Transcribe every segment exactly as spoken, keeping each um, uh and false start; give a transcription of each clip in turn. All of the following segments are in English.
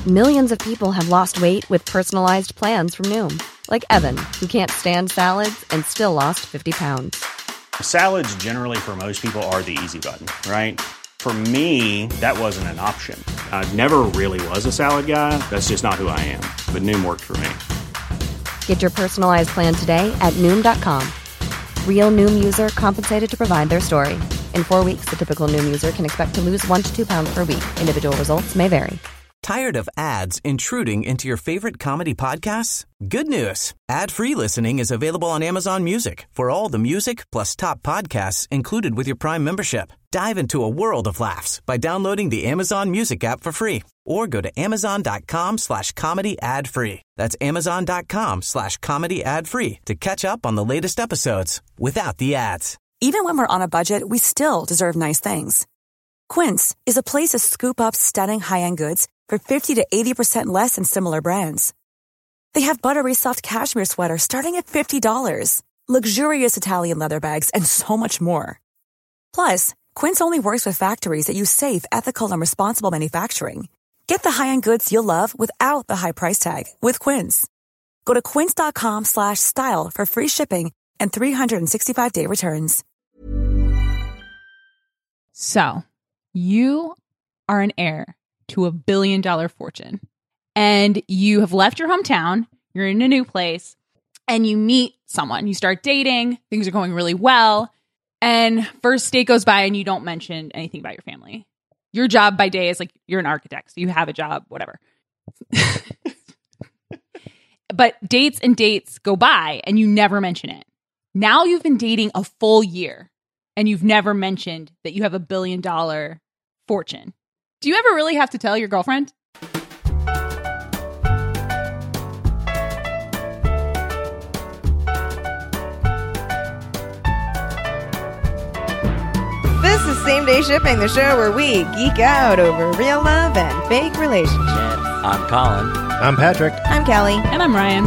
Millions of people have lost weight with personalized plans from Noom. Like Evan, who can't stand salads and still lost fifty pounds. Salads generally for most people are the easy button, right? For me, that wasn't an option. I never really was a salad guy. That's just not who I am. But Noom worked for me. Get your personalized plan today at Noom dot com. Real Noom user compensated to provide their story. In four weeks, the typical Noom user can expect to lose one to two pounds per week. Individual results may vary. Tired of ads intruding into your favorite comedy podcasts? Good news. Ad-free listening is available on Amazon Music for all the music plus top podcasts included with your Prime membership. Dive into a world of laughs by downloading the Amazon Music app for free or go to amazon.com slash comedy ad free. That's amazon.com slash comedy ad free to catch up on the latest episodes without the ads. Even when we're on a budget, we still deserve nice things. Quince is a place to scoop up stunning high-end goods for fifty to eighty percent less than similar brands. They have buttery soft cashmere sweaters starting at fifty dollars, luxurious Italian leather bags, and so much more. Plus, Quince only works with factories that use safe, ethical, and responsible manufacturing. Get the high-end goods you'll love without the high price tag with Quince. Go to quince.com slash style for free shipping and three sixty-five day returns. So, you are an heir to a billion dollar fortune, and you have left your hometown, you're in a new place, and you meet someone, you start dating, things are going really well, and first date goes by and you don't mention anything about your family. Your job by day is like, you're an architect, so you have a job, whatever. But dates and dates go by and you never mention it. Now you've been dating a full year and you've never mentioned that you have a billion dollar fortune. Do you ever really have to tell your girlfriend? This is Same Day Shipping, the show where we geek out over real love and fake relationships. I'm Colin. I'm Patrick. I'm Kelly. And I'm Ryan.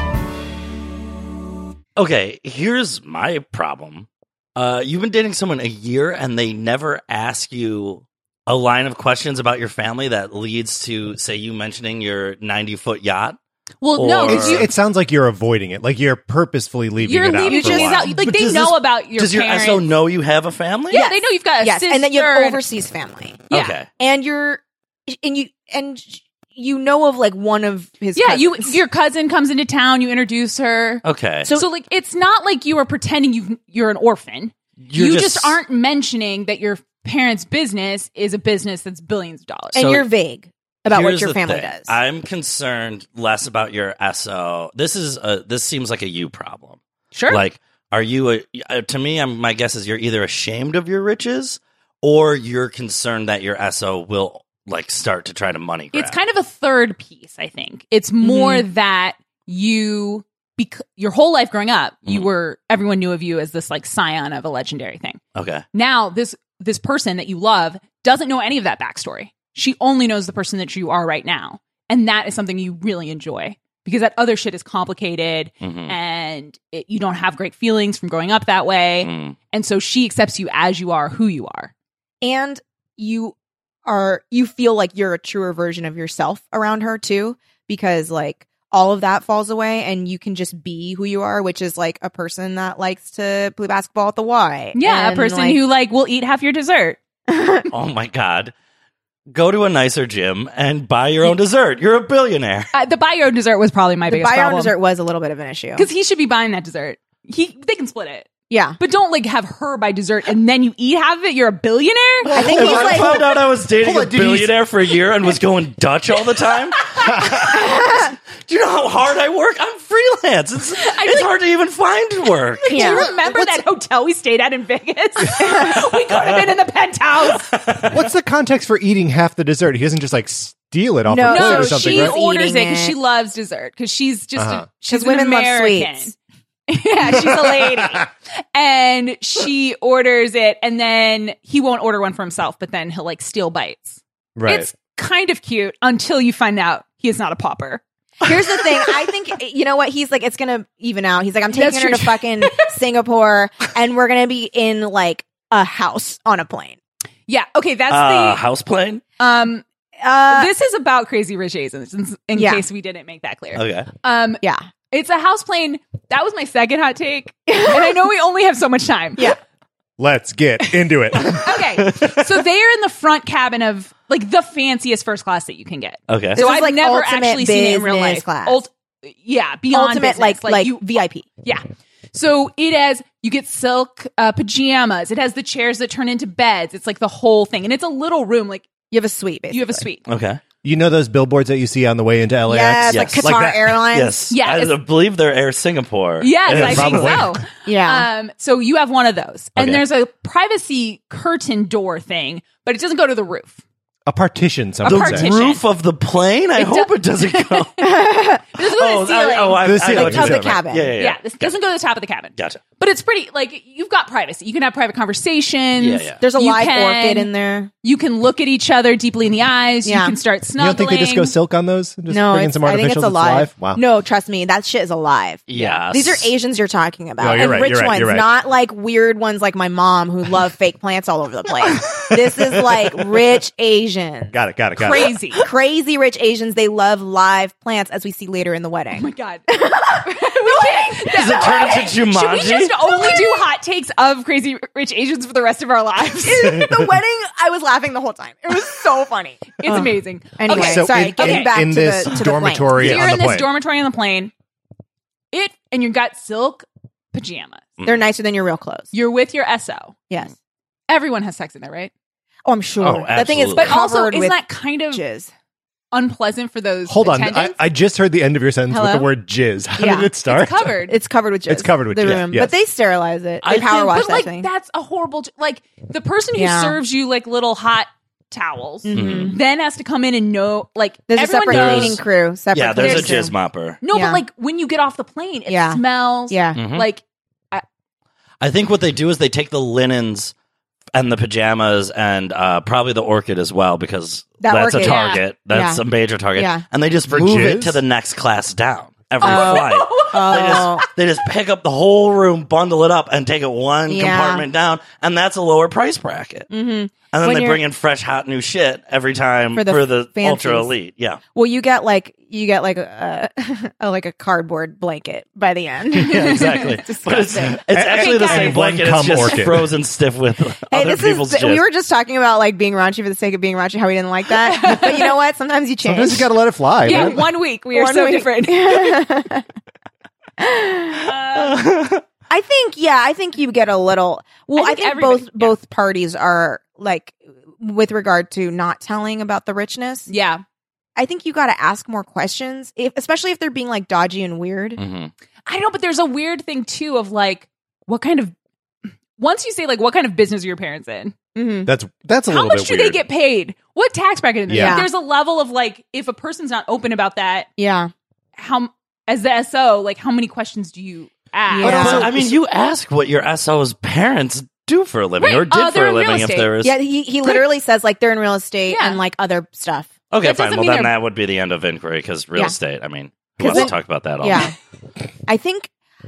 Okay, here's my problem. Uh, you've been dating someone a year and they never ask you a line of questions about your family that leads to, say, you mentioning your ninety-foot yacht? Well, or... no. It's, You, it sounds like you're avoiding it. Like you're purposefully leaving you're it out. leaving for a it while. out. Like, But they does know this- about your Does your parents. S O know you have a family? Yeah, they know you've got a Yes, sister. and that you have overseas family. Yeah. Okay. And you're, and you, and you know of like one of his Yeah, you cousins. your cousin comes into town, you introduce her. Okay. So, so like, it's not like you are pretending you you're an orphan. You're you just, aren't mentioning that your parents' business is a business that's billions of dollars. and So you're vague about what Here's your the family thing. does. I'm concerned less about your S O. This is a, this seems like a you problem. Sure. Like, are you a, uh, to me, I'm, my guess is you're either ashamed of your riches or you're concerned that your S O will like start to try to money grab. It's kind of a third piece, I think. It's more that you, bec- your whole life growing up, you Mhm. were, everyone knew of you as this like scion of a legendary thing. Okay. Now, this this person that you love doesn't know any of that backstory. She only knows the person that you are right now. And that is something you really enjoy because that other shit is complicated Mhm. and it, you don't have great feelings from growing up that way. Mm. And so she accepts you as you are, who you are. and you are, you feel like you're a truer version of yourself around her too, because like all of that falls away and you can just be who you are, which is like a person that likes to play basketball at the Y. Yeah, And, a person like, who like will eat half your dessert. Oh my God. Go to a nicer gym and buy your own dessert. You're a billionaire. Uh, the buy your own dessert was probably my the biggest buy your own problem. dessert was a little bit of an issue. Because he should be buying that dessert. He They can split it. Yeah. But don't like have her buy dessert and then you eat half of it. You're a billionaire? I think If he's I like, found out I was dating Hold a on, did he- billionaire for a year and was going Dutch all the time. Do you know how hard I work? I'm freelance. It's, it's hard to even find work. Do Yeah. you remember that hotel we stayed at in Vegas? We could have been in the penthouse. What's the context for eating half the dessert? He doesn't just like steal it off No, her plate No, or something, she right? orders Eating it because it. she loves dessert. Because she's just Uh-huh. a, she's 'Cause an women love American. sweets. Yeah, she's a lady. And she orders it and then he won't order one for himself, but then he'll like steal bites. Right. It's kind of cute until you find out he is not a pauper. here's the thing. I think, you know what? He's like, it's going to even out. He's like, I'm taking That's her true. to fucking Singapore and we're going to be in like a house on a plane. Yeah, okay, that's Uh, the house plane? um Uh, this is about Crazy Rich Asians, in, in Yeah. case we didn't make that clear. Okay. Um, yeah. it's a house plane. That was my second hot take, and I know we only have so much time. Yeah. Let's get into it. Okay, so they are in the front cabin of like the fanciest first class that you can get. Okay. This So is I've like never ultimate actually seen it in real business life. class. Ult- yeah, beyond Ultimate, business. like, like, you, V I P. yeah. So it has, you get silk uh, pajamas. It has the chairs that turn into beds. It's like the whole thing. And it's a little room. Like You have a suite, basically. you have a suite. Okay. You know those billboards that you see on the way into L A X? Yes, Yes. like Qatar Like that. Airlines. Yes. Yeah, I it's- believe they're Air Singapore. Yes, Yeah, I think probably. so. Yeah. Um, so you have one of those. And Okay. there's a privacy curtain door thing, but it doesn't go to the roof. A partition, some A would The say. partition. roof of the plane? I It hope do- it doesn't go. It doesn't go to the ceiling. I, oh, I, The I know ceiling. what Like you're of the saying. cabin. Yeah, yeah, yeah. yeah, this doesn't go to the top of the cabin. Gotcha. But it's pretty, like, you've got privacy. You can have private conversations. Yeah, yeah. There's a You live can- orchid in there. You can look at each other deeply in the eyes. Yeah. You can start You snuggling. don't think they just go silk on those? Just No, bring in it's, some I think artificials? it's alive. live? Wow. No, trust me, that shit is alive. Yes. These are Asians you're talking about. No, you're and right, rich you're right, ones, you're right. not like weird ones like my mom who love fake plants all over the place. This is like rich Asians. Got it, got it, got it. Crazy. Crazy rich Asians, they love live plants, as we see later in the wedding. Oh my God. we can't. Does it turn into Should we Jumanji? just only do hot takes of Crazy Rich Asians for the rest of our lives? The wedding, I was laughing the whole time. It was so funny. It's amazing. Anyway, Okay, So sorry, in, getting in, back in to this the, to the dormitory So on you're the in this plane. dormitory on the plane. It and you've got silk pajamas. plane. They're nicer than your real clothes. You're with your S O. Yes. Everyone has sex in there, right? Oh, I'm sure. Oh, that thing is absolutely. But also, covered isn't with that kind of jizz. unpleasant for those Hold on. I, attendants? I just heard the end of your sentence with Hello? the word jizz. How Yeah. did it start? It's covered. It's covered with jizz. It's covered with the jizz, room. yes. But they sterilize it. They I power think- wash but that like thing. that's a horrible. Like the person who Yeah. serves you like little hot towels Mhm. then has to come in and know like There's a everyone separate knows. cleaning crew. Separate Yeah, there's a cleaning crew. jizz mopper. No, Yeah. but like when you get off the plane, it Yeah. smells. Yeah. Mhm. Like I think what they do is they take the linens and the pajamas and uh, probably the orchid as well because That that's orchid, a yeah. target. That's Yeah. a major target. Yeah. And they just For move jizz? it to the next class down every Oh. flight. They Oh. just, they just pick up the whole room, bundle it up, and take it one Yeah. compartment down, and that's a lower price bracket. Mhm. And then When they you're- bring in fresh, hot new shit every time For for the the, fancies. ultra elite. Yeah. Well, you get like you get like a, a like a cardboard blanket by the end. Yeah, exactly. It's but it's, disgusting. it's actually the guys. same blanket. It's Cum just orchid. frozen stiff with Hey, other this people's is jizz. we were just talking about like being raunchy for the sake of being raunchy, how we didn't like that. But you know what? Sometimes you change. Sometimes you got to let it fly. yeah, man. one week we are One so week. different. I think, yeah, I think you get a little. Well, I I think think, everybody- both yeah. both parties are like with regard to not telling about the richness. Yeah, I think you got to ask more questions, if, especially if they're being like dodgy and weird. Mhm. I know, but there's a weird thing too of like what kind of once you say like what kind of business are your parents in? Mm-hmm. That's that's a How little much bit do weird. they get paid? What tax bracket? Is Yeah. yeah. There's a level of like if a person's not open about that, Yeah, how as the S O, like how many questions do you ask? Yeah. But also, Yeah. I mean, you ask what your S O's parents do for a living Right. or did Uh, for they're a in real living if estate. there is. yeah. He he literally says like they're in real estate Yeah. and like other stuff. Okay, That fine. doesn't Well, mean then they're- that would be the end of inquiry because real Yeah. estate, I mean, who 'Cause wants to then- talk about that all Yeah, day? I think.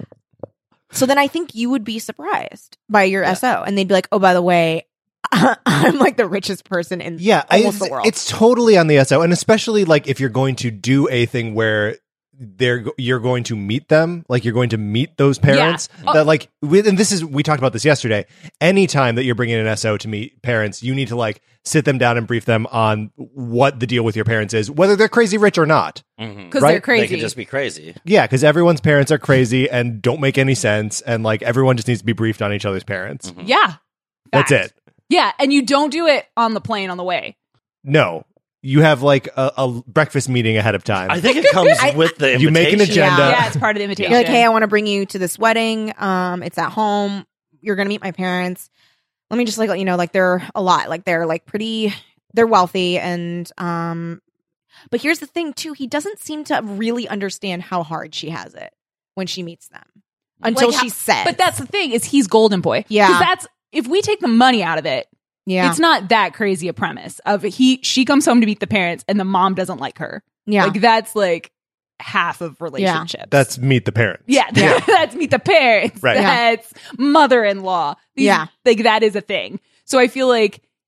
So then I think you would be surprised by your S O, and they'd be like, "Oh, by the way, I'm like the richest person in Yeah, I- almost the world." It's totally on the S O, and especially like if you're going to do a thing where they're go- you're going to meet them, like you're going to meet those parents. Oh. That like, with, and this is we talked about this yesterday. Anytime that you're bringing an S O to meet parents, you need to like sit them down and brief them on what the deal with your parents is, whether they're crazy rich or not. Mhm. Because Right? they're crazy. They could just be crazy. Yeah, because everyone's parents are crazy and don't make any sense, and like everyone just needs to be briefed on each other's parents. Mhm. yeah, That's Fact. it. Yeah, and you don't do it on the plane on the way. No, you have like a, a breakfast meeting ahead of time. I think it comes I- with the invitation. You make an agenda. Yeah. Yeah, it's part of the invitation. You're like, "Hey, I want to bring you to this wedding. Um, it's at home. You're gonna meet my parents. Let me just like let you know, like they're a lot. Like they're like pretty. They're wealthy, and um, but here's the thing too. He doesn't seem to really understand how hard she has it when she meets them until Like, she how- says. But that's the thing is he's golden boy. Yeah. 'Cause that's if we take the money out of it, yeah, it's not that crazy a premise of he she comes home to meet the parents and the mom doesn't like her. yeah, Like that's like half of relationships. That's meet the parents. yeah, Yeah. that's meet the parents. Right. Yeah. That's mother-in-law. These- Yeah. like that is a thing. So I feel like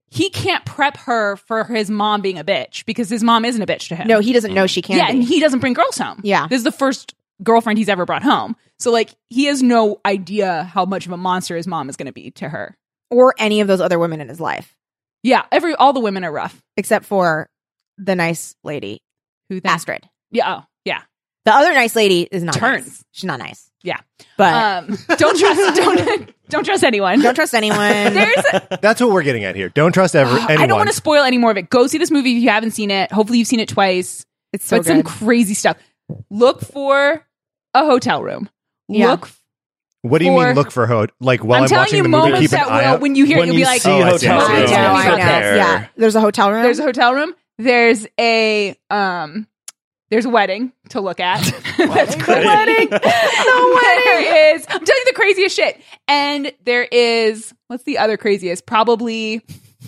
he can't prep her for his mom being a bitch because his mom isn't a bitch to him. No, he doesn't know she can yeah, be. and he doesn't bring girls home. Yeah. This is the first girlfriend he's ever brought home. So, like, he has no idea how much of a monster his mom is going to be to her. Or any of those other women in his life. Yeah, every all the women are rough. Except for the nice lady, Who then? Astrid. Yeah, oh, yeah. The other nice lady is not Turns. nice. She's not nice. Yeah. But Um, don't trust don't don't trust anyone. don't trust anyone. There's That's what we're getting at here. Don't trust ever anyone. I don't want to spoil any more of it. Go see this movie if you haven't seen it. Hopefully you've seen it twice. It's so but some good. crazy stuff. Look for a hotel room. Yeah. Look What do you for- mean look for ho- like while I'm I'm, telling watching you the movie, moments keep an that eye will, out? when you hear it, When you'll you be like, see Oh, I see, I hotel see. I rooms, know, I know. prepare. Yeah. There's a hotel room. there's a hotel room. There's a um there's a wedding to look at. That's great. the wedding. The wedding is I'm telling you the craziest shit. And there is what's the other craziest? Probably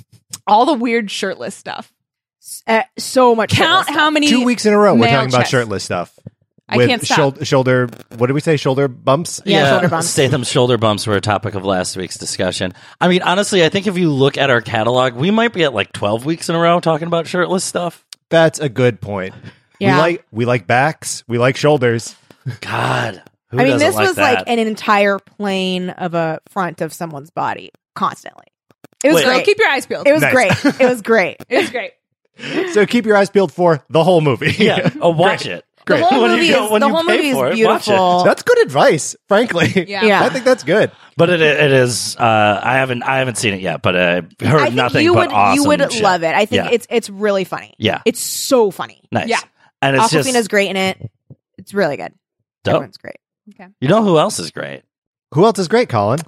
all the weird shirtless stuff. Uh, so much. Count shirtless how many Two weeks in a row, we're male talking about chests. shirtless stuff. I With can't stop. shoulder, shoulder, what did we say? Shoulder bumps? Yeah, shoulder bumps. Statham's shoulder bumps were a topic of last week's discussion. I mean, honestly, I think if you look at our catalog, we might be at like twelve weeks in a row talking about shirtless stuff. That's a good point. Yeah. We like we like backs, we like shoulders. God, who I mean, doesn't this like was that? like an entire plane of a front of someone's body constantly. It was Wait. Girl, great. keep your eyes peeled. It was Nice. great. It was great. It was great. So keep your eyes peeled for the whole movie. yeah, oh, watch it. The Great. whole When you movie go- is when the you whole pay movie for is it, watch it. beautiful. That's good advice, frankly. Yeah. Yeah. I think that's good. But it it is. Uh, I haven't I haven't seen it yet, but I heard I think nothing you but would awesome. you would shit. love it. I think Yeah. it's it's really funny. Yeah. It's so funny. nice. Yeah. and it's Aquafina's just great in it. It's really good. dope. Everyone's great. You know who else is great? Who else is great, Colin?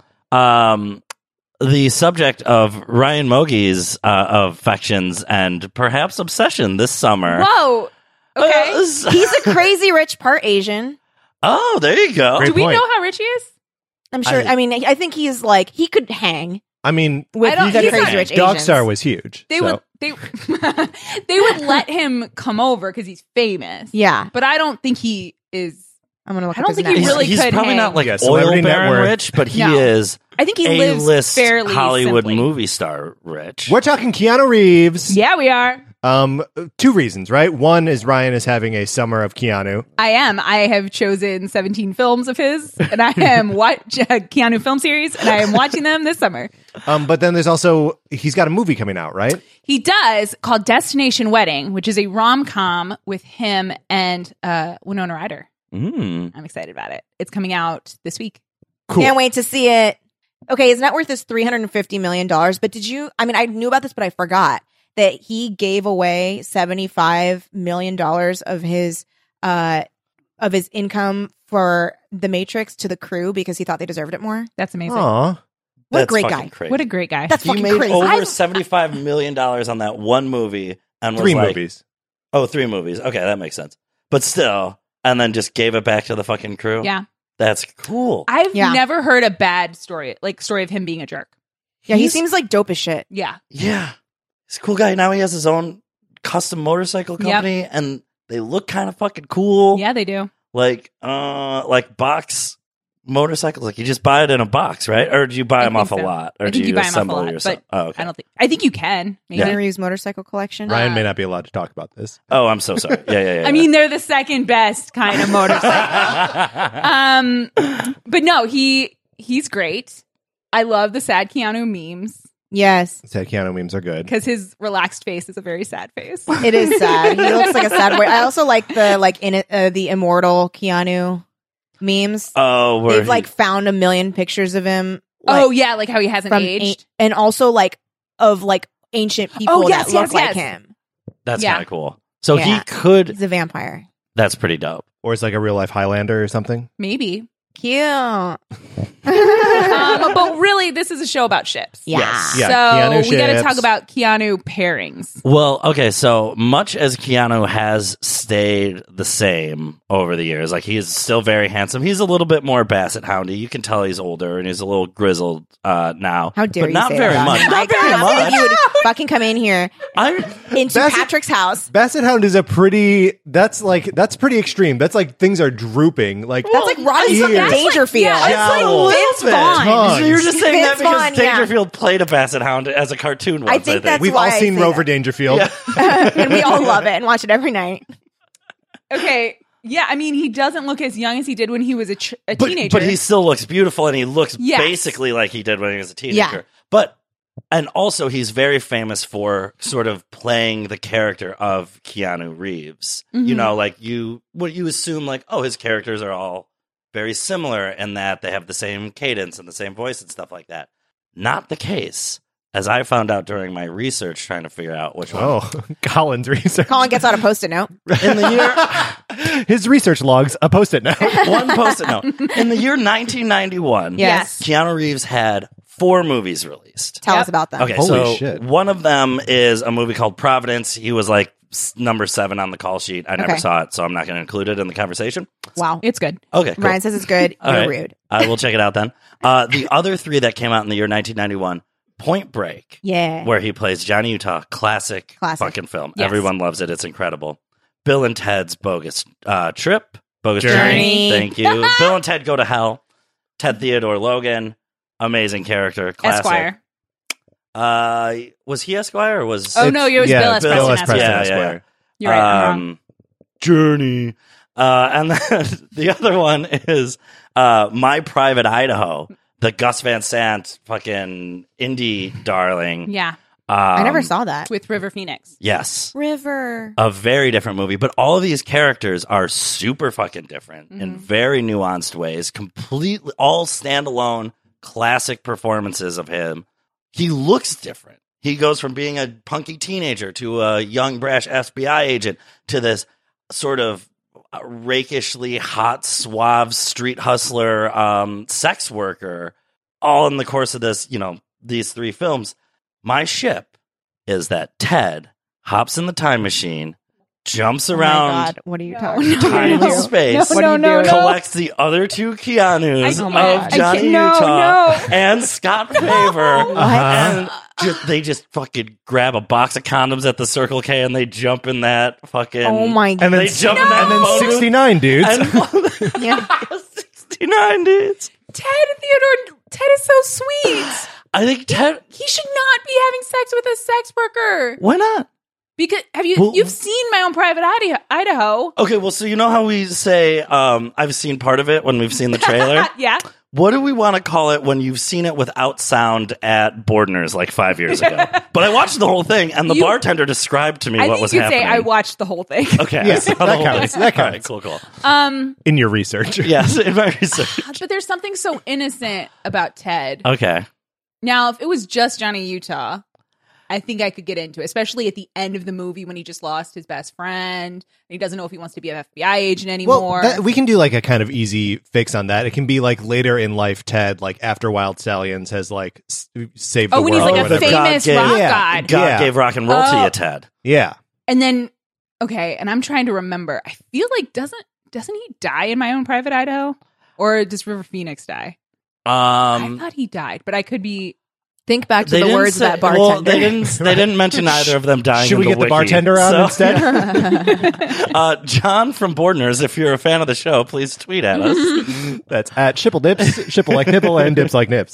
Um, the subject of Ryan Mogie's uh, affections and perhaps obsession this summer. Whoa. Okay. Uh, He's a crazy rich part Asian. oh, there you go. Great Do we point. know how rich he is? I'm sure. I- I, mean, I think he's like he could hang I mean, with I don't- the he's crazy not- rich Dog Asians. Star was huge. They so. would they they would let him come over because he's famous. Yeah, But I don't think he is. I'm gonna look. I up don't his think he net He's, worth. really he's could probably hang. not like Yeah, oil celebrity net baron worth. rich, but he No. is I think he a lives list fairly Hollywood simply. movie star rich. We're talking Keanu Reeves. Yeah, we are. Um, two reasons, right? One is Ryan is having a summer of Keanu. I am. I have chosen seventeen films of his, and I am watch uh, Keanu film series, and I am watching them this summer. Um, but then there's also he's got a movie coming out, right? He does called Destination Wedding, which is a rom com with him and uh, Winona Ryder. Mm. I'm excited about it. It's coming out this week. Cool. Can't wait to see it. Okay, his net worth is three hundred fifty million dollars. But did you? I mean, I knew about this, but I forgot that he gave away seventy-five million dollars of his uh of his income for The Matrix to the crew because he thought they deserved it more. That's amazing. Aw. What a That's great fucking guy. Crazy. What a great guy. That's he fucking made crazy. over I- seventy-five million dollars on that one movie and was Three like, movies. Oh, three movies. Okay, that makes sense. But still, and then just gave it back to the fucking crew. yeah. That's cool. I've Yeah. never heard a bad story, like story of him being a jerk. Yeah, he He's- seems like dope as shit. Yeah. Yeah. He's a cool guy. Now he has his own custom motorcycle Yep. company and they look kind of fucking cool. Yeah, they do. Like uh like box motorcycles. Like you just buy it in a box, right? Or do you buy I them think off a so. lot? Or I do think you, you buy 'em off a assemble lot, yourself? but Oh, okay. I don't think. I think you can. Maybe. Henry Reeves motorcycle collection. Ryan Uh, may not be allowed to talk about this. Oh, I'm so sorry. Yeah, yeah, yeah. I mean, they're the second best kind of motorcycle. um, but no, he he's great. I love the sad Keanu memes Yes, Said Keanu memes are good. because his relaxed face is a very sad face. it is sad. He looks like a sad boy. I also like the like in it, uh, the immortal Keanu memes. oh, where They've he- like found a million pictures of him. Like, oh yeah, like how he hasn't from aged. an- and also like of like ancient people Oh, yes, that look yes, like yes. him. that's yeah. kind of cool. So Yeah. he could. He's a vampire. That's pretty dope. Or it's like a real life Highlander or something. Maybe. Cute. um, but really, this is a show about ships. Yeah. Yes. Yeah, so Keanu we got to ships. talk about Keanu pairings. Well, okay, so much as Keanu has stayed the same over the years, like he's still very handsome. He's a little bit more Basset Houndy. You can tell he's older and he's a little grizzled uh, now. How dare but you not say very that? much. Not Like, very as if much. You would fucking come in here I, into Basset- Patrick's house. Basset Hound is a pretty. That's like that's pretty extreme. That's like things are drooping. Like That's like Roddy's ears. That's like- Dangerfield. yeah, it's like a little Vince bit. Vaughn. Tons. So you're just saying Vince that because Vaughn, yeah. Dangerfield played a basset hound as a cartoon once, I I think that's We've why all I seen say Rover that. Dangerfield. And we all love it and watch it every night. Okay. Yeah, I mean, he doesn't look as young as he did when he was a, ch- a but, teenager. but he still looks beautiful, and he looks Yes. basically like he did when he was a teenager. Yeah. But and also he's very famous for sort of playing the character of Keanu Reeves. Mm-hmm. You know, like you what you assume like, oh, his characters are all very similar in that they have the same cadence and the same voice and stuff like that. Not the case, as I found out during my research trying to figure out which one. Oh, Colin's research. Colin gets out a post-it note. In the year His research logs, a post-it note. one post-it note. In the year nineteen ninety-one, Yes. Keanu Reeves had four movies released. Tell Yep. us about them. Okay, Holy so shit. one of them is a movie called Providence. He was like s- number seven on the call sheet. I never Okay. saw it, so I'm not going to include it in the conversation. Wow. it's good. Okay, cool. Ryan says it's good. All You're right. rude. I will check it out then. Uh, the other three that came out in the year nineteen ninety-one, Point Break, Yeah. where he plays Johnny Utah, classic, Classic. fucking film. Yes. Everyone loves it. It's incredible. Bill and Ted's Bogus uh, Trip, Bogus Journey. Journey. Thank you. Bill and Ted Go to Hell. Ted Theodore Logan, amazing character, classic. Esquire. Uh, was he Esquire or was? Oh, no, it was yeah, Bill S. Bill Preston S. Esquire. Preston yeah, yeah, Esquire. yeah. You're right, I'm wrong. Um, Journey. Uh, and then the other one is uh, My Private Idaho, the Gus Van Sant fucking indie darling. Yeah, Um, I never saw that. with River Phoenix. Yes. River. A very different movie, but all of these characters are super fucking different in very nuanced ways, completely all standalone classic performances of him. He looks different. He goes from being a punky teenager to a young, brash F B I agent to this sort of rakishly hot, suave street hustler, um, sex worker, all in the course of this, you know, these three films. My ship is that Ted hops in the time machine, jumps Oh my around God. What are you talking about? time What are and you space, What are you doing? collects the other two Keanus I- oh my of God. I Johnny can't- no, Utah no. and Scott Favor. And just, they just fucking grab a box of condoms at the Circle K and they jump in that fucking. Oh my And God. then, They jump in that and then phone booth. sixty-nine dudes. And Yeah. sixty-nine dudes. Ted Theodore. Ted is so sweet. I think Ted. He should not be having sex with a sex worker. Why not? Because have you Well- you've seen My Own Private Idaho? Idaho. Okay, well, so you know how we say, um, I've seen part of it when we've seen the trailer? Yeah. What do we want to call it when you've seen it without sound at Bordner's like five years ago? But I watched the whole thing, and the You- bartender described to me I what think was you could happening. say I watched the whole thing. Okay, Yeah, I saw the that whole counts. thing. That All right, counts. cool, cool. Um, In your research. Yes, in my research. but there's something so innocent about Ted. Okay. Now, if it was just Johnny Utah, I think I could get into it, especially at the end of the movie when he just lost his best friend and he doesn't know if he wants to be an F B I agent anymore. Well, that, we can do like a kind of easy fix on that. It can be like later in life, Ted, like after Wild Stallions has like s- saved oh, the when he's world. like or a whatever. God famous gave- rock Yeah. god. God Yeah. gave rock and roll to Oh. you, Ted. Yeah. And then, okay, and I'm trying to remember. I feel like doesn't doesn't he die in My Own Private Idaho, or does River Phoenix die? I Um, thought he died, but I could be. Think back to they the didn't words say- of that bartender. Well, they didn't. They didn't mention either of them dying. Should in we the get the wiki, bartender on so- instead? uh, John from Bordner's, if you're a fan of the show, please tweet at us. That's at Shipple Dips, Shipple like nipple, and Dips like nips.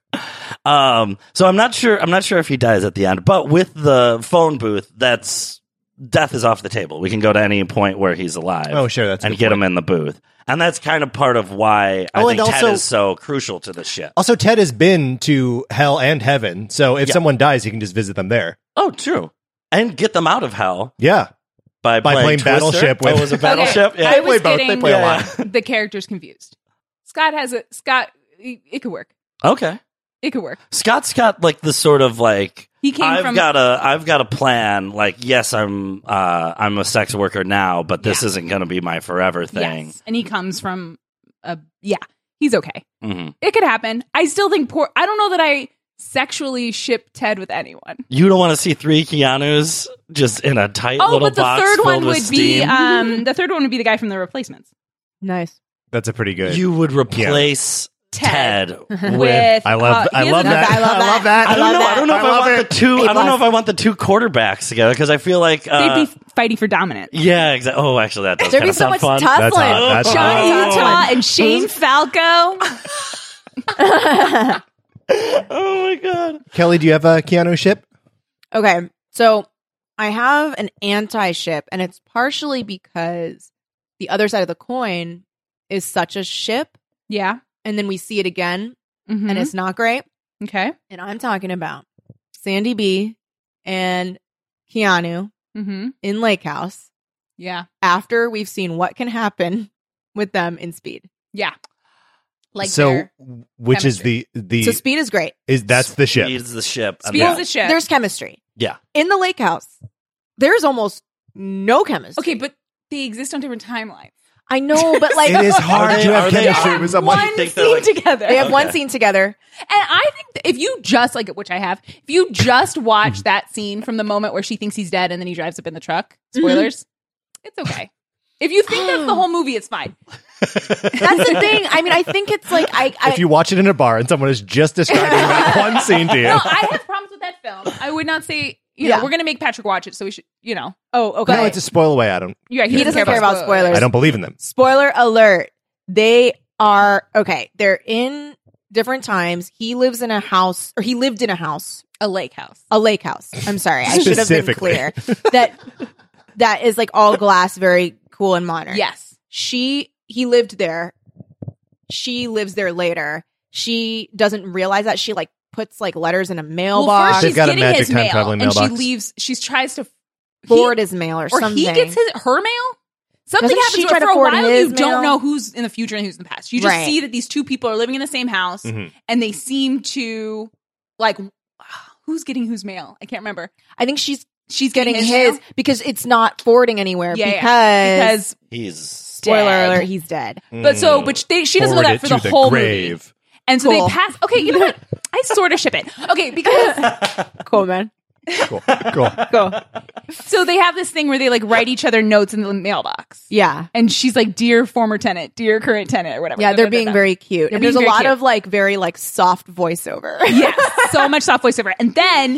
Um, so I'm not sure. I'm not sure if he dies at the end, but with the phone booth, that's death is off the table. We can go to any point where he's alive. Oh, sure, that's a and good get point. him in the booth, and that's kind of part of why I Oh, think and Ted also- is so crucial to the ship. Also, Ted has been to hell and heaven, so if Yeah. someone dies, he can just visit them there. Oh, true, and get them out of hell Yeah. by, By playing, playing Twister. Battleship with- Oh, it was a battleship. Okay, Yeah, I was play both. They getting play a lot. the characters confused. Scott has a Scott. It, it could work. okay. It could work. Scott's got like the sort of like He came I've from- got a I've got a plan. Like, yes, I'm uh, I'm a sex worker now, but this Yeah. isn't going to be my forever thing. Yes, and he comes from a yeah. He's okay. hmm It could happen. I still think poor. I don't know that I sexually ship Ted with anyone. You don't want to see three Keanu's just in a tight Oh, little but the box third filled one with would be steam. um the third one would be the guy from The Replacements. Nice. That's a pretty good. you would replace Ted, Ted with I love- uh, I he love has a- that. I love I love that. that. I I don't love know. that. I don't know if I I, love want it. the two. A I don't know plus. if I want the two quarterbacks together because I feel like uh, They'd be fighting for dominance. yeah, exactly. Oh, actually, that does There'd kind be of so sound much fun. tussling. That's hot. That's Johnny hot. Utah and Shane Falco. Oh my god. Kelly, do you have a Keanu ship? Okay, so I have an anti-ship, and it's partially because the other side of the coin is such a ship, Yeah. and then we see it again, Mhm. and it's not great. okay. And I'm talking about Sandy B and Keanu Mm-hmm. in Lake House Yeah. after we've seen what can happen with them in Speed. Yeah. Like so, their which chemistry. is the the So Speed is great. is that's the ship? Speed's the ship. and Speed that- is the ship. There's chemistry. Yeah. In the Lake House, there's almost no chemistry. Okay, but they exist on different timelines. I know, but like It is hard Are they- to have are they- chemistry are- with someone. One think they're scene like- together. they have one Okay. scene together. And I think that if you just like which I have, if you just watch that scene from the moment where she thinks he's dead and then he drives up in the truck, spoilers, it's okay. If you think that's the whole movie, it's fine. That's the thing. I mean, I think it's like I. I If you watch it in a bar and someone is just describing that one scene to you, No, I have problems with that film. I would not say, you Yeah. know, we're gonna make Patrick watch it, so we should, you know, oh, okay. no, it's a spoil away. I don't. yeah, He doesn't care about spoilers. I don't believe in them. Spoiler alert. They are okay. They're in different times. He lives in a house, or he lived in a house, A lake house. a lake house. I'm sorry, I should have been Specifically. clear. That that is like all glass, very cool and modern. Yes. She he lived there. She lives there later. She doesn't realize that she like puts like letters in a Well, mailbox. first They've she's got a getting magic his time mail, traveling and she mailbox. leaves. She tries to forward he, his mail or, or something. he gets his her mail. Something Doesn't happens she to try her. to For a forward while, his you don't mail? know who's in the future and who's in the past. You just Right. see that these two people are living in the same house, Mhm. and they seem to like who's getting whose mail. I can't remember. I think she's She's getting getting his, mail? because it's not forwarding anywhere Yeah, because, because He's spoiler dead. alert, he's dead. But so, but they, she doesn't know Forward that it for the to whole grave. movie. And so Cool. they pass. Okay, you know what? I sort of ship it. Okay, because Cool, man. Cool. Cool. Cool. so they have this thing where they like write each other notes in the mailbox. Yeah. And she's like, "Dear former tenant, dear current tenant," or whatever. Yeah, Da, they're da, da, being da. very cute. They're And there's being a very lot cute. of like very like soft voiceover. Yes, so much soft voiceover. And then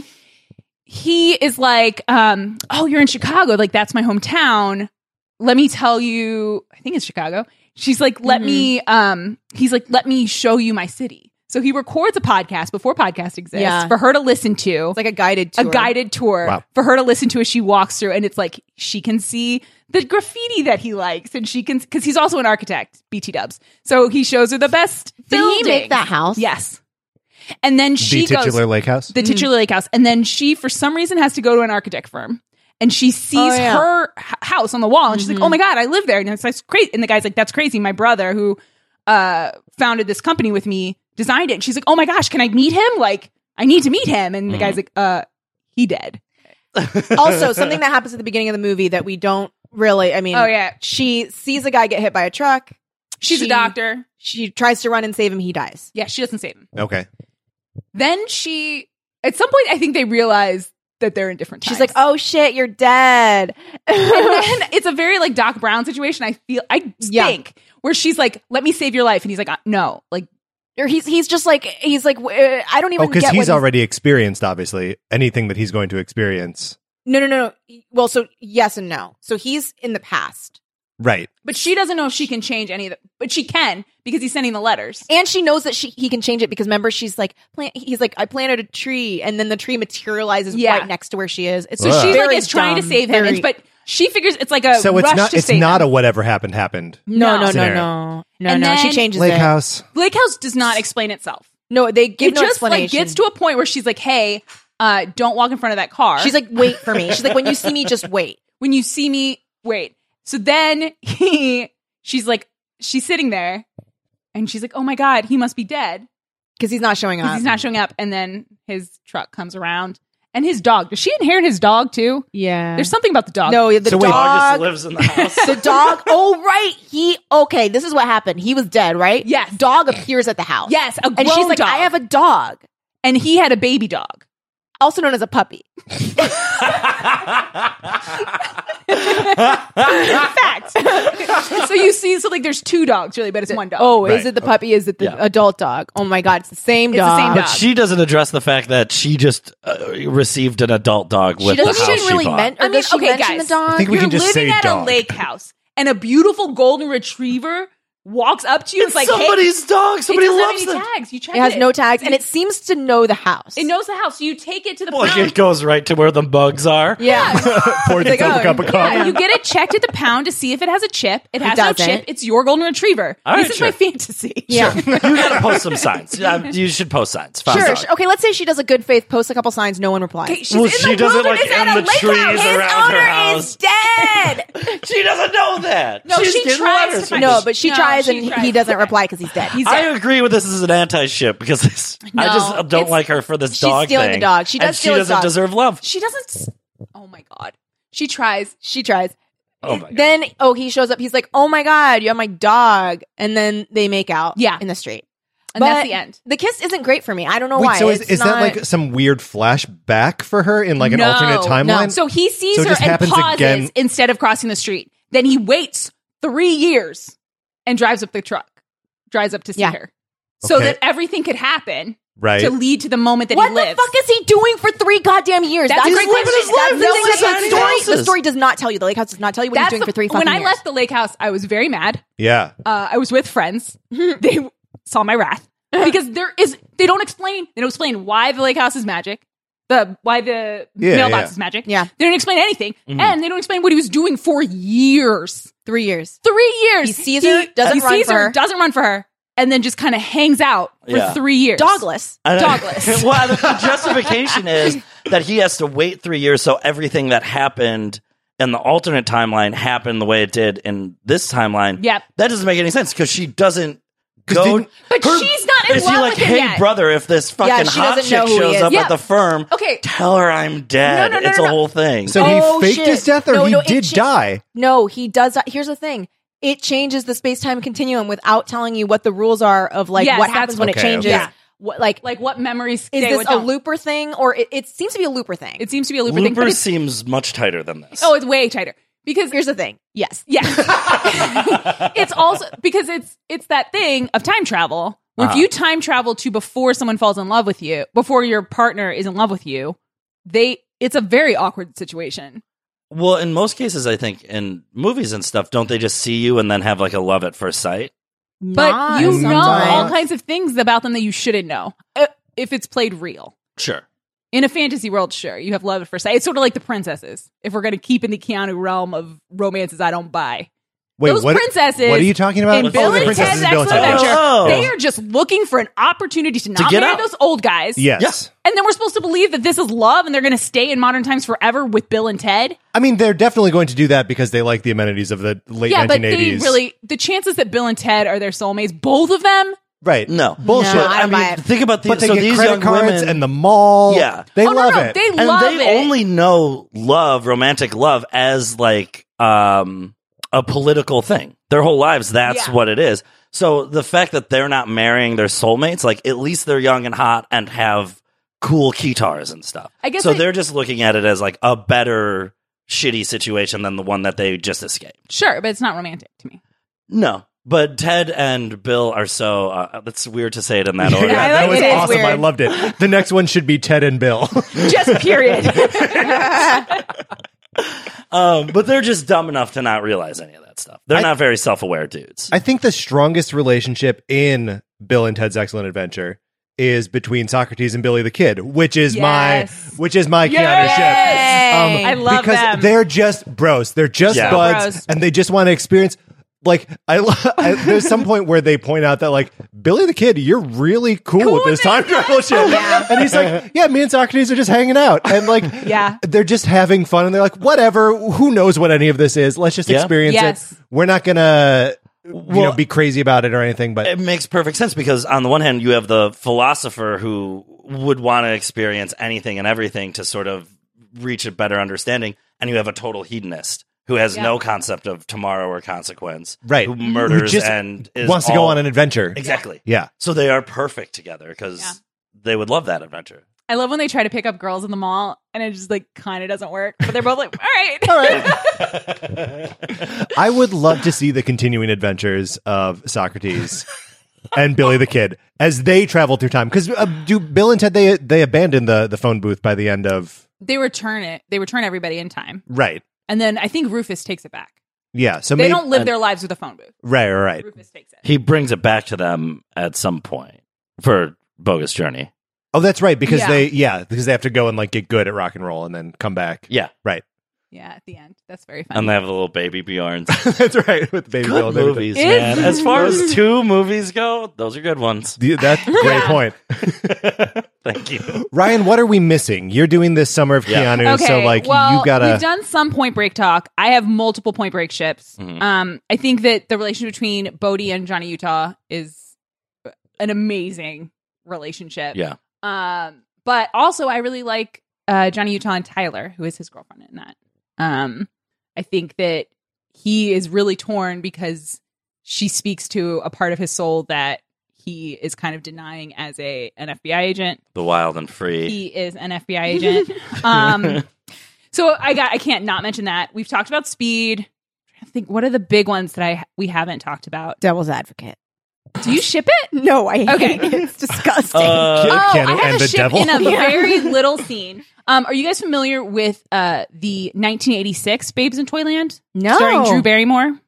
he is like, um, "Oh, you're in Chicago. Like that's my hometown. Let me tell you. I think it's Chicago." She's like, "Let me." Um, he's like, "Let me show you my city." So he records a podcast before podcast exists Yeah. for her to listen to. It's like a guided tour. A guided tour Wow. for her to listen to as she walks through, and it's like she can see the graffiti that he likes, and she can because he's also an architect, B T Dubs. So he shows her the best. Did he make buildings. that house? Yes. And then she The titular goes lake house. the titular lake house, and then she for some reason has to go to an architect firm, and she sees Oh, yeah. her h- house on the wall, and she's like, "Oh my god, I live there!" And it's like crazy. And the guy's like, "That's crazy. My brother who uh, founded this company with me designed it." And she's like, "Oh my gosh, can I meet him? Like, I need to meet him." And the guy's like, "Uh, he dead." Also, something that happens at the beginning of the movie that we don't really, I mean, Oh yeah, she sees a guy get hit by a truck. she's She- a doctor. She tries to run and save him. He dies. Yeah, she doesn't save him. Okay. Then she, at some point, I think they realize that they're in different. She's times. like, "Oh shit, you're dead." And then it's a very like Doc Brown situation. I feel, I Yeah. think, where she's like, "Let me save your life," and he's like, uh, "No, like." Or he's he's just like he's like uh, I don't even Oh, because get he's what already experienced, obviously, anything that he's going to experience. No, no, no, no. Well, so yes and no. So he's in the past. Right. But she doesn't know if she can change any of it. But she can because he's sending the letters. And she knows that she he can change it because remember she's like plant, he's like I planted a tree and then the tree materializes Yeah. right next to where she is. It's So Ugh. she's very like is trying to dumb, save him, very- but she figures it's like a So it's rush not. to It's save not him. a whatever happened happened. no, no, no, Scenario. no, no, And no. She then- changes Lake it. house. Lake House does not explain itself. No, they give It no just like explanation. gets to a point where she's like, "Hey, uh, don't walk in front of that car." She's like, wait for me. She's like, when you see me, just wait. "When you see me, wait." So then he, she's like, she's sitting there, and she's like, "Oh my god, he must be dead Because he's not showing because up. he's not showing up." And then his truck comes around, and his dog. Does she inherit his dog too? Yeah. There's something about the dog. no, the So wait- dog just dog. lives in the house. The dog. Oh, right. He. Okay, this is what happened. He was dead, right? Yes. Dog appears at the house. Yes, a And she's grown like, dog. I have a dog. and he had a baby dog. also known as a puppy. Fact. So you see, so like there's two dogs really, but it's one dog. Oh, is Right. it the puppy? Is it the Yeah. adult dog? Oh my God, it's the same It's the dog. same But dog. she doesn't address the fact that she just uh, received an adult dog She with the doesn't house even really she bought. men- or I mean, does she okay, mention guys. the dog? I think we You're can just living say at dog. a lake house, and a beautiful golden retriever walks up to you. It's It's like, somebody's hey, dog. Somebody it doesn't loves have any them. tags. You check It has no tags, and it seems to know the house. It knows the house. So you take it to the Well, pound. it goes right to where the bugs are. Yeah. Poured Like, yourself oh, a cup of Yeah, coffee. you get it checked at the pound to see if it has a chip. It has no doesn't. chip. It's your golden retriever. All right, this is sure. my fantasy. Yeah. You gotta post some signs. Yeah, you should post signs. Found Sure. dog. sh- Okay, let's say she does a good faith, posts a couple signs, no one replies. Okay, she's Well, in she the does it, like, wilderness in at the a lake trees house. His around her owner house. is dead. She doesn't know that. No, She's she getting tries letters to from find- No, this. but she No, tries she and tries. he doesn't reply because he's dead. He's I dead. agree with this as an anti-ship because this, I No, just don't it's- like her for this she's dog stealing thing. the dog. She does and steal she his doesn't dog. deserve love. She doesn't. s- Oh my god. She tries. She tries. Oh my god. Then, oh, he shows up. He's like, oh my God, you have my dog. And then they make out Yeah. in the street. And But that's the end. The kiss isn't great for me. I don't know Wait, why. so is, It's is that not- like some weird flashback for her in like an No, alternate timeline? no. So he sees So it her just and happens pauses again. instead of crossing the street. Then he waits three years and drives up the truck, drives up to see Yeah. her, so Okay. that everything could happen Right. to lead to the moment that What he the lives. fuck is he doing for three goddamn years? That's a great the question. thing- That's That's the no thing one that has the story, houses. the story does not tell you. The lake house does not tell you what he's That's doing the- for three fucking when I years. left the lake house, I was very mad. Yeah. Uh, I was with friends. They saw my wrath because there is. They don't explain. They don't explain why the lake house is magic. The why the Yeah, mailbox yeah. is magic. Yeah. They don't explain anything, and they don't explain what he was doing for years. Three years. Three years. He sees her, doesn't he run sees for her, her. doesn't run for her, and then just kind of hangs out for Yeah. three years. Dogless. And- Dogless. well, the justification is that he has to wait three years so everything that happened in the alternate timeline happened the way it did in this timeline. Yep. That doesn't make any sense because she doesn't 'Cause go. didn't- But she's not in is love he like, with him hey, yet." brother, if this fucking Yeah, she hot doesn't chick know who he shows is. up Yeah. at the firm, Okay. tell her I'm dead. No, no, no, it's no, a no. whole thing. So Oh, he faked shit. his death or No, he no, it did cha- die? No, he does. Here's the thing. It changes the space-time continuum without telling you what the rules are of like Yes, what that's happens when okay, it changes. okay. What like, Like what memories? is stay this with a don't. looper thing or it, it seems to be a looper thing? It seems to be a looper thing. But Looper it's, seems much tighter than this. oh, it's way tighter because Here's the thing. Yes. yeah, it's also because it's it's that thing of time travel. Where Uh-huh. if you time travel to before someone falls in love with you, before your partner is in love with you, they it's a very awkward situation. Well, in most cases, I think in movies and stuff, don't they just see you and then have like a love at first sight? But Not you know sometimes. all kinds of things about them that you shouldn't know uh, if it's played real. Sure. In a fantasy world, sure, you have love at first sight. It's sort of like the princesses. If we're going to keep in the Keanu realm of romances, I don't buy. Wait, Those what? princesses What are you talking about? In Oh, Bill the and princesses Ted's in Bill and Excellent Ted. Adventure, Oh. they are just looking for an opportunity to not get marry out. those old guys. Yes. And then we're supposed to believe that this is love and they're going to stay in modern times forever with Bill and Ted. I mean, they're definitely going to do that because they like the amenities of the late Yeah, but nineteen eighties. they really, the chances that Bill and Ted are their soulmates, both of them. right. No. Bullshit. No, I I don't buy mean, it. think about these. But they so get these credit young cards women and the mall. Yeah. They Oh, no, love no, it. they and love they it. only know love, romantic love, as like um, a political thing. Their whole lives, that's Yeah. what it is. So the fact that they're not marrying their soulmates, like at least they're young and hot and have cool guitars and stuff. I guess so. I- They're just looking at it as like a better shitty situation than the one that they just escaped. Sure, but it's not romantic to me. No. But Ted and Bill are so. Uh, that's weird to say it in that order. Yeah, I that like was it. It is awesome. weird. I loved it. The next one should be Ted and Bill. Just period. Um, but they're just dumb enough to not realize any of that stuff. They're I- not very self-aware dudes. I think the strongest relationship in Bill and Ted's Excellent Adventure is between Socrates and Billy the Kid, which is Yes. my which is my Yes. Keanu ship. I love because them. they're just bros. They're just Yeah. buds, Bros. and they just want to experience. Like I, lo- I, there's some point where they point out that like Billy the Kid, you're really cool, with this time travel shit, and he's like, yeah, me and Socrates are just hanging out, and like, Yeah. they're just having fun, and they're like, whatever, who knows what any of this is? Let's just Yeah. experience Yes. it. We're not gonna, you know, Well, be crazy about it or anything, but It makes perfect sense because on the one hand, you have the philosopher who would want to experience anything and everything to sort of reach a better understanding, and you have a total hedonist who has Yeah. no concept of tomorrow or consequence, right, Who murders Who just and is wants to go all- on an adventure. Exactly. Yeah. So they are perfect together because Yeah. they would love that adventure. I love when they try to pick up girls in the mall and it just like kind of doesn't work. But they're both like, all right. All right. I would love to see the continuing adventures of Socrates and Billy the Kid as they travel through time. Because uh, do Bill and Ted, they they abandon the, the phone booth by the end of... They return it. They return everybody in time. Right. And then I think Rufus takes it back. Yeah. So they maybe, don't live their lives with a phone booth. Right, right, right. Rufus takes it. He brings it back to them at some point for Bogus Journey. Oh, that's right. Because Yeah. they, yeah, because they have to go and like get good at rock and roll and then come back. Yeah. Right. Yeah, at the end. That's very funny. And they have the little baby Bjorns. That's right. With Baby Bill Good and everything. movies, man. It's- As far as two movies go, those are good ones. Yeah, that's a great Yeah. point. Thank you. Ryan, what are we missing? You're doing this Summer of Yeah. Keanu, Okay, so like well, you gotta. we've done some Point Break talk. I have multiple Point Break ships. Mhm. Um, I think that the relationship between Bodhi and Johnny Utah is an amazing relationship. Yeah. Um, but also I really like uh, Johnny Utah and Tyler, who is his girlfriend in that. Um, I think that he is really torn because she speaks to a part of his soul that he is kind of denying as a an F B I agent. The Wild and Free. He is an F B I agent. um, so I got I can't not mention that. We've talked about Speed. I think what are the big ones that I we haven't talked about? Devil's Advocate. Do you ship it? No, I hate Okay. it. It's disgusting. Uh, Ke- Oh, Keanu I have and a the ship devil. in a Yeah. very little scene. Um, are you guys familiar with uh, the nineteen eighty-six Babes in Toyland? No. Starring Drew Barrymore?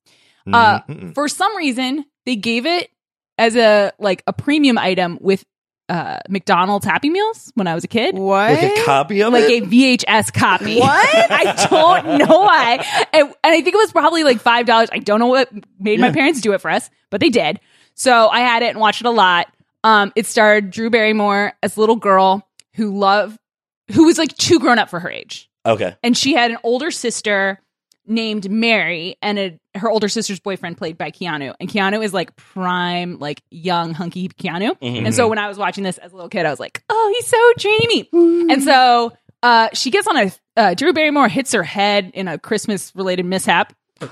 Uh, Mm-mm. for some reason, they gave it as a like a premium item with uh, McDonald's Happy Meals when I was a kid. What? like a copy of Like it? a V H S copy. What? I don't know why. And, and I think it was probably like five dollars. I don't know what made my Yeah. parents do it for us, but they did. So I had it and watched it a lot. Um, it starred Drew Barrymore as a little girl who loved, who was like too grown up for her age. Okay. And she had an older sister named Mary, and a, her older sister's boyfriend played by Keanu. And Keanu is like prime, like young, hunky Keanu. Mhm. And so when I was watching this as a little kid, I was like, oh, he's so dreamy. And so uh, she gets on a, uh, Drew Barrymore hits her head in a Christmas related mishap. Um,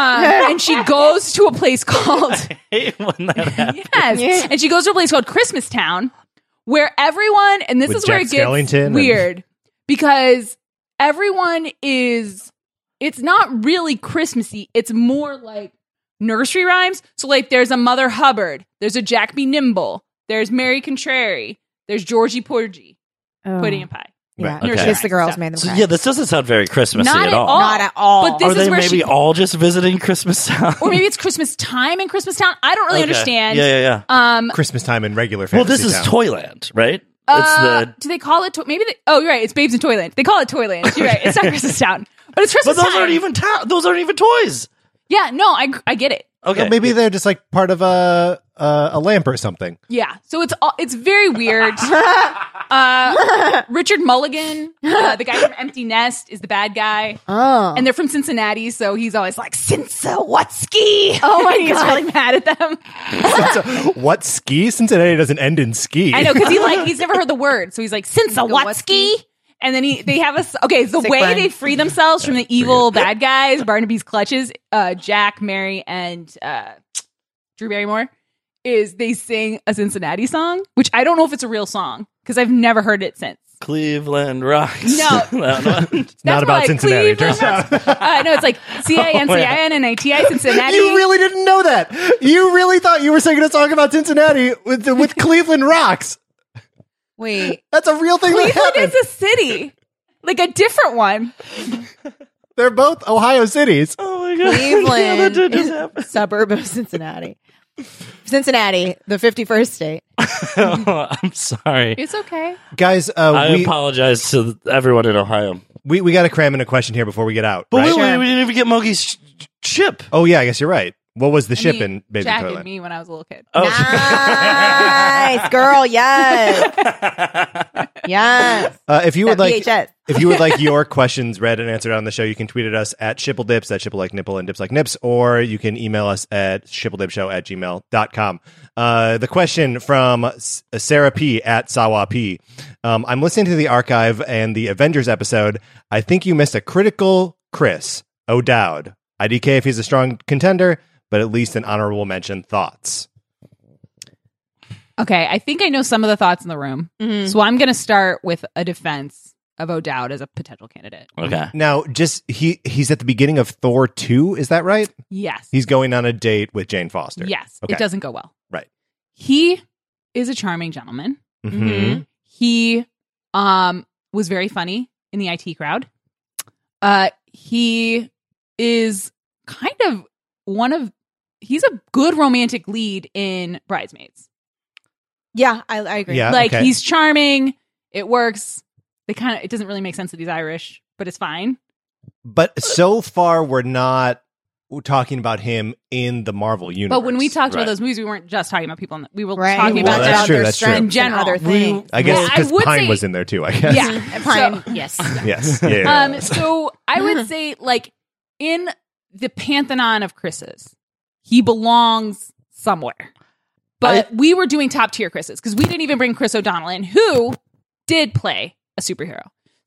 and she goes to a place called, Hate when that happens. yes, Yeah. and she goes to a place called Christmas Town, where everyone, and this With is where Jack it gets Skellington and- weird, because everyone is, it's not really Christmassy. It's more like nursery rhymes. So like there's a Mother Hubbard, there's a Jack Be Nimble, there's Mary Contrary, there's Georgie Porgy, Oh. Pudding and Pie. Yeah. Right. Kiss Okay. the girls, Stuff. made them So cry. yeah, this doesn't sound very Christmassy Not at at all. all. Not at all. But this Are is they where maybe she, all just visiting Christmas Town? or maybe it's Christmas time in Christmas Town. I don't really Okay. understand. Yeah, yeah, yeah. Um, Christmas time in regular Well, fantasy this is town. Toyland, right? Uh, it's the do they call it? To- maybe. They, oh, you're right. It's Babes in Toyland. They call it Toyland. You're right. It's not Christmas Town, but it's but Christmas those time. aren't even ta- those aren't even toys. Yeah. No, I I get it. Okay, Or maybe they're just like part of a a, a lamp or something. Yeah. So it's all, it's very weird. uh, Richard Mulligan, uh, the guy from Empty Nest, is the bad guy, Oh. and they're from Cincinnati, so he's always like Cinsa-Whatski. Oh my he's God. really mad at them. What ski? Cincinnati doesn't end in ski. I know because he like he's never heard the word, so he's like Cinsa-Whatski. And then he, they have a, s- okay, the Sick way burn. they free themselves from the evil bad guys, Barnaby's clutches, uh, Jack, Mary, and uh, Drew Barrymore, is they sing a Cincinnati song, which I don't know if it's a real song because I've never heard it since. Cleveland rocks. No. no, no. That's Not about why Cincinnati, it Cleveland turns Rocks- uh, no, it's like C I N C I N N I T I Cincinnati. You really didn't know that. You really thought you were singing a song about Cincinnati with with Cleveland Rocks. Wait. That's a real thing that Cleveland happened. is a city, like a different one. They're both Ohio cities. Oh my god, Cleveland Yeah, that did just is happen. a suburb of Cincinnati. Cincinnati, the fifty-first state. Oh, I'm sorry. It's okay. Guys, uh, I we, apologize to everyone in Ohio. we we got to cram in a question here before we get out. But right? wait, wait, Sure. we didn't even get Mogi's sh- ship. Oh yeah, I guess you're right. What was the ship He in Baby jacked Toilet? me when I was a little kid. Oh. Nice, girl. Yes. Yes. Uh, if you would That like, V H S. if you would like your questions read and answered on the show, you can tweet at us at shippledipps, at shipple like nipple and dips like nips, or you can email us at shippledipshow at gmail dot com. Uh, the question from S- Sarah P at Sawa P. Um, I'm listening to the archive and the Avengers episode. I think you missed a critical Chris O'Dowd. I D K if he's a strong contender, but at least an honorable mention. Thoughts? Okay, I think I know some of the thoughts in the room. Mhm. So I'm going to start with a defense of O'Dowd as a potential candidate. Okay. Now, just he he's at the beginning of Thor two, is that right? Yes. He's going on a date with Jane Foster. Yes. Okay. It doesn't go well. Right. He is a charming gentleman. Mm-hmm. He um was very funny in the I T crowd. Uh he is kind of one of he's a good romantic lead in Bridesmaids. Yeah, I, I agree. Yeah. Like okay. he's charming, it works. They kind of it doesn't really make sense that he's Irish, but it's fine. But so far, we're not talking about him in the Marvel universe. But when we talked Right. about those movies, we weren't just talking about people in the, we were Right. talking Well, about that's their- true, their that's true. strengths In general. and other We- things. I guess Well, I because would Pine say- was in there too, I guess. Yeah. Pine, So- yes. Yes. Yeah. yeah. Um, so I would say, like, in the pantheon of Chris's, he belongs somewhere. But I- we were doing top tier Chris's because we didn't even bring Chris O'Donnell in, who did play a superhero.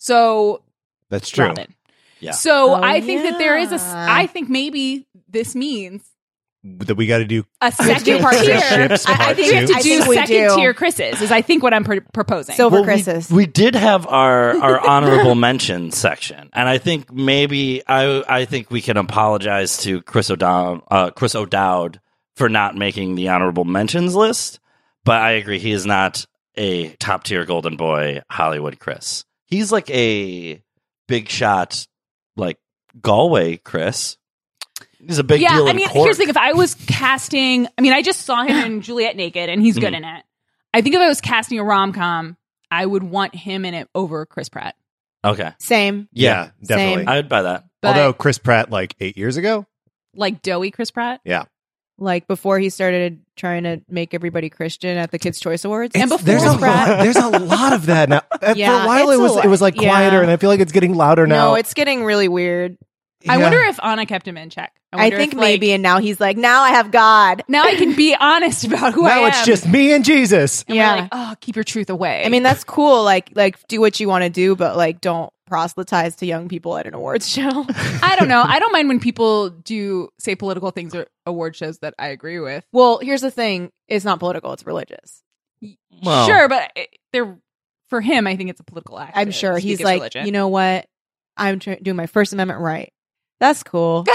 So That's true. Robin. Yeah. So Oh, I think that there is a. s- yeah. I think maybe this means That we got to do a second part two. tier. Ships I, I part think we have two. to I do think we second do. tier Chris's. Is I think what I'm pr- proposing. Silver Well, we- Chris's. We, did have our, our honorable mention section, and I think maybe I I think we can apologize to Chris O'Dowd, uh, Chris O'Dowd for not making the honorable mentions list. But I agree, he is not a top tier golden boy Hollywood Chris. He's like a big shot, like Galway Chris. He's a big yeah, deal. I in mean, Cork. here's the thing: if I was casting, I mean, I just saw him in Juliet Naked, and he's good Mhm. in it. I think if I was casting a rom com, I would want him in it over Chris Pratt. Okay, Same. Yeah, definitely. Same. I would buy that. But Although Chris Pratt, like eight years ago. like doughy Chris Pratt, Yeah. Like before he started trying to make everybody Christian at the Kids' Choice Awards. And It's- before there's a Pratt- lot, there's a lot of that now. Uh, Yeah, For a while, it's it a was lot. it was like quieter, Yeah. and I feel like it's getting louder now. No, it's getting really weird. I Yeah. wonder if Anna kept him in check. I, wonder think if, like, maybe, and now he's like, now I have God. now I can be honest about who I am. now it's just me and Jesus. And we're Yeah. like, oh, keep your truth away. I mean, that's cool. Like, like do what you want to do, but like, don't proselytize to young people at an awards show. I don't know. I don't mind when people do say political things or award shows that I agree with. Well, here's the thing: it's not political; it's religious. Well, Sure, but it- they're for him. I think it's a political act. I'm to sure speak he's his like, religion. you know what? I'm tr- doing my First Amendment right. That's cool.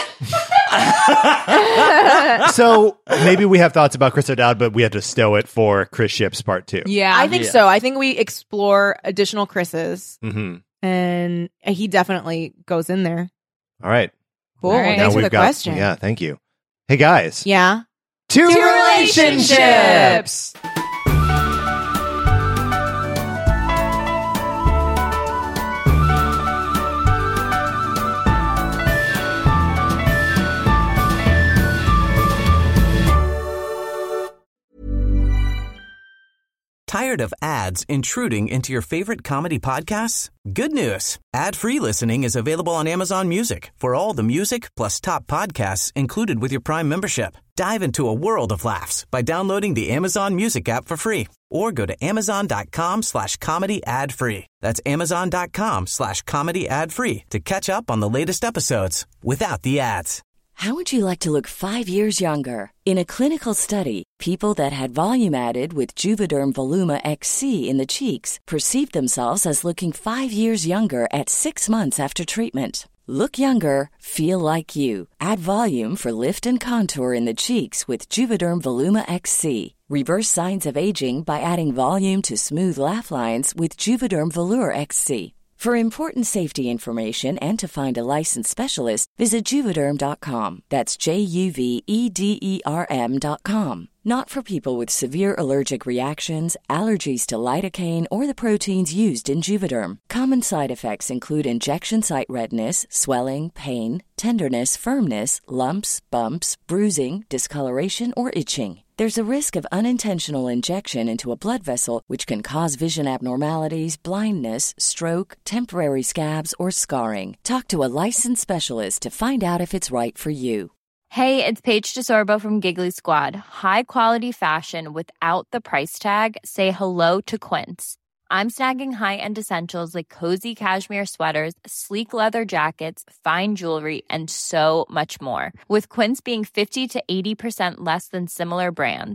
So maybe we have thoughts about Chris O'Dowd, but we have to stow it for Chris Ships Part Two. Yeah, I think Yeah. so. I think we explore additional Chris's, Mm-hmm. and he definitely goes in there. All right. Cool. All right. Thanks for we've the got, question. Yeah, thank you. Hey guys, Yeah. two, Two relationships. Tired of ads intruding into your favorite comedy podcasts? Good news. Ad-free listening is available on Amazon Music for all the music plus top podcasts included with your Prime membership. Dive into a world of laughs by downloading the Amazon Music app for free or go to amazon.com slash comedy ad free. That's amazon.com slash comedy ad free to catch up on the latest episodes without the ads. How would you like to look five years younger? In a clinical study, people that had volume added with Juvederm Voluma X C in the cheeks perceived themselves as looking five years younger at six months after treatment. Look younger, feel like you. Add volume for lift and contour in the cheeks with Juvederm Voluma X C. Reverse signs of aging by adding volume to smooth laugh lines with Juvederm Volure X C. For important safety information and to find a licensed specialist, visit Juvederm dot com. That's J U V E D E R M dot com. Not for people with severe allergic reactions, allergies to lidocaine, or the proteins used in Juvederm. Common side effects include injection site redness, swelling, pain, tenderness, firmness, lumps, bumps, bruising, discoloration, or itching. There's a risk of unintentional injection into a blood vessel, which can cause vision abnormalities, blindness, stroke, temporary scabs, or scarring. Talk to a licensed specialist to find out if it's right for you. Hey, it's Paige DeSorbo from Giggly Squad. High quality fashion without the price tag. Say hello to Quince. I'm snagging high-end essentials like cozy cashmere sweaters, sleek leather jackets, fine jewelry, and so much more. With Quince being fifty to eighty percent less than similar brands.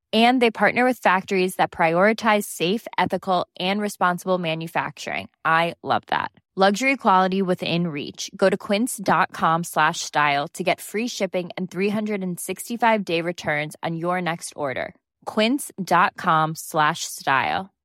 And they partner with factories that prioritize safe, ethical, and responsible manufacturing. I love that. Luxury quality within reach. Go to quince.com slash style to get free shipping and three sixty-five day returns on your next order. Quince.com slash style.